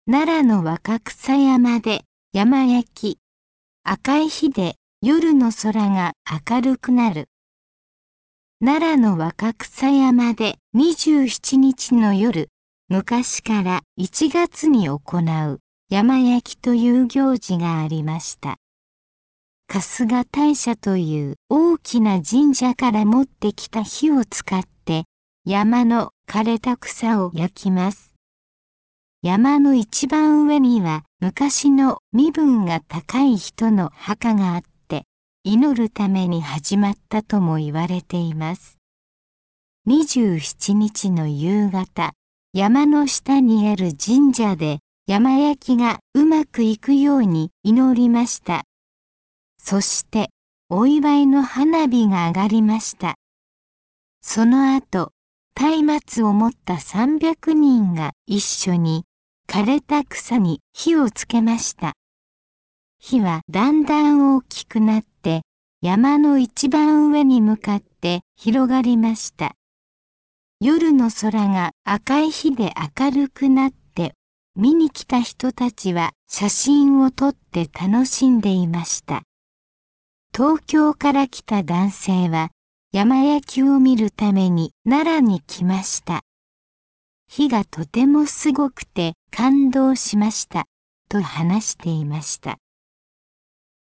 奈良の若草山で山焼き。赤い日で夜の空が明るくなる。奈良の若草山で27日の夜、昔から1月に行う山焼きという行事がありました。春日大社という大きな神社から持ってきた火を使って山の枯れた草を焼きます。山の一番上には昔の身分が高い人の墓があって祈るために始まったとも言われています。27日の夕方、山の下にある神社で山焼きがうまくいくように祈りました。そしてお祝いの花火が上がりました。その後、松明を持った300人が一緒に枯れた草に火をつけました。火はだんだん大きくなって山の一番上に向かって広がりました。夜の空が赤い火で明るくなって見に来た人たちは写真を撮って楽しんでいました。東京から来た男性は山焼きを見るために奈良に来ました。火がとてもすごくて感動しましたと話していました。